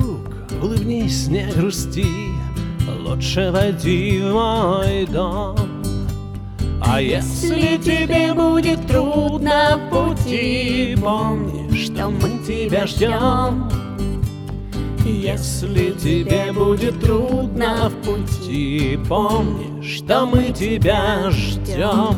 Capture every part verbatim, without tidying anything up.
друг, улыбнись, не грусти, лучше войди в мой дом. А если тебе будет трудно в пути, помни, что мы тебя ждем. Если тебе будет трудно в пути, помни, что мы тебя ждем.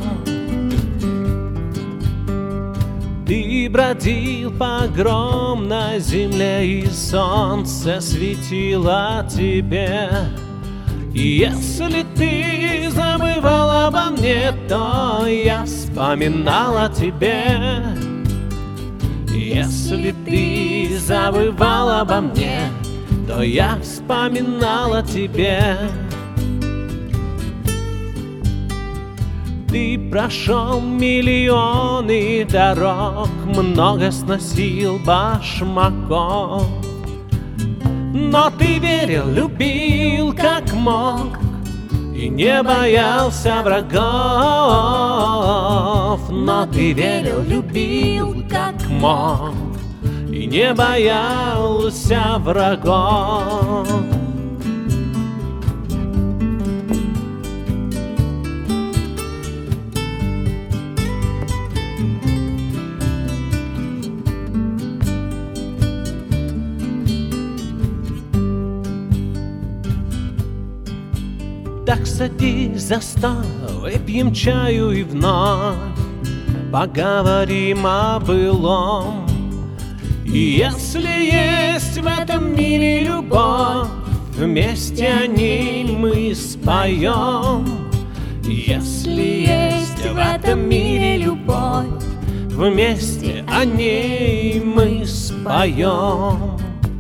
Ты бродил по огромной земле, и солнце светило тебе. И если ты забывал обо мне, то я вспоминал о тебе. Если ты забывал обо мне, то я вспоминал о тебе. Ты прошел миллионы дорог, много сносил башмаков, но ты верил, любил как мог и не боялся врагов. Но ты верил, любил как мог и не боялся врагов. Так садись за стол, выпьем чаю и вновь поговорим о былом. И если есть в этом мире любовь, вместе о ней мы споем. Если есть в этом мире любовь, вместе о ней мы споем.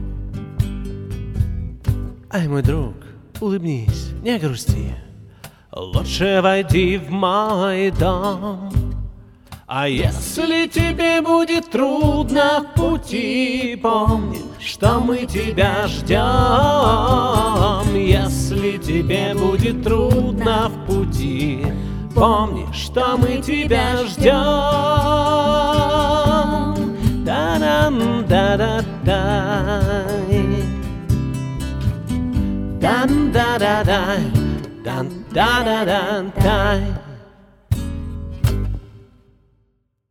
Ай, мой друг, улыбнись, не грусти, лучше войди в мой дом. А если тебе будет трудно в пути, помни, что мы тебя ждем. Если тебе будет трудно в пути, помни, что мы тебя ждем. Да-дам-да-да-дай, дам-да-да-дай, дам-да-да-дай.